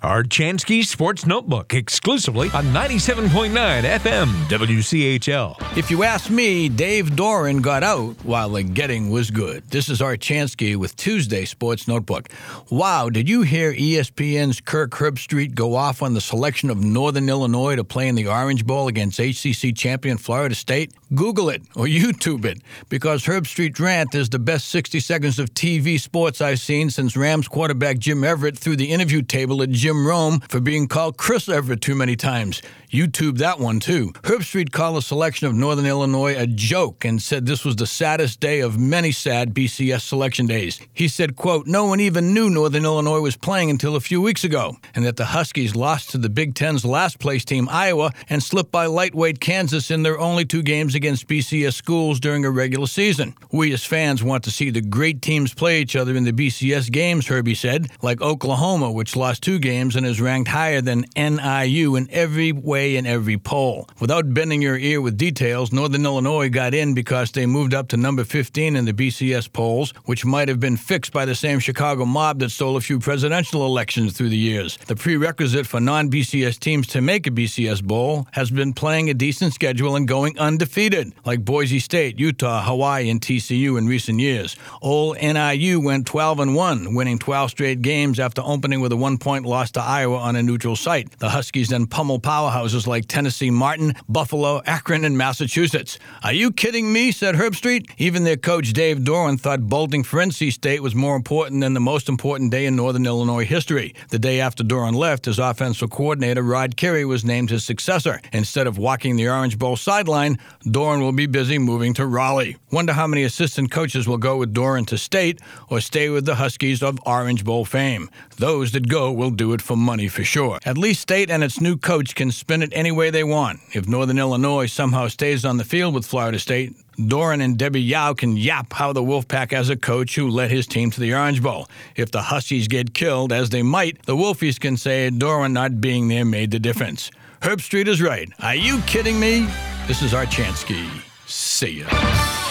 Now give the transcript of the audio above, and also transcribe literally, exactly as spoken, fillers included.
Archansky Sports Notebook, exclusively on ninety-seven point nine F M W C H L. If you ask me, Dave Doran got out while the getting was good. This is Archansky with Tuesday Sports Notebook. Wow, did you hear E S P N's Kirk Herbstreit go off on the selection of Northern Illinois to play in the Orange Bowl against H C C champion Florida State? Google it or YouTube it, because Herbstreit's rant is the best sixty seconds of T V sports I've seen since Rams quarterback Jim Everett threw the interview table at Jim Rome for being called Chris Everett too many times. YouTube that one, too. Herbstreit called the selection of Northern Illinois a joke and said this was the saddest day of many sad B C S selection days. He said, quote, no one even knew Northern Illinois was playing until a few weeks ago, and that the Huskies lost to the Big Ten's last-place team, Iowa, and slipped by lightweight Kansas in their only two games against B C S schools during a regular season. We as fans want to see the great teams play each other in the B C S games, Herbie said, like Oklahoma, which lost two games and is ranked higher than N I U in every way in every poll. Without bending your ear with details, Northern Illinois got in because they moved up to number fifteen in the B C S polls, which might have been fixed by the same Chicago mob that stole a few presidential elections through the years. The prerequisite for non-B C S teams to make a B C S bowl has been playing a decent schedule and going undefeated, like Boise State, Utah, Hawaii, and T C U in recent years. Old N I U went twelve and one, winning twelve straight games after opening with a one-point loss to Iowa on a neutral site. The Huskies then pummeled powerhouses like Tennessee Martin, Buffalo, Akron, and Massachusetts. Are you kidding me, said Herbstreit. Even their coach Dave Doran thought bolting for N C State was more important than the most important day in Northern Illinois history. The day after Doran left, his offensive coordinator Rod Carey was named his successor. Instead of walking the Orange Bowl sideline, Doran will be busy moving to Raleigh. Wonder how many assistant coaches will go with Doran to State or stay with the Huskies of Orange Bowl fame. Those that go will do it for money for sure. At least State and its new coach can spin it any way they want. If Northern Illinois somehow stays on the field with Florida State, Doran and Debbie Yao can yap how the Wolfpack has a coach who led his team to the Orange Bowl. If the Huskies get killed, as they might, the Wolfies can say Doran not being there made the difference. Herbstreit is right. Are you kidding me? This is Archansky. See ya.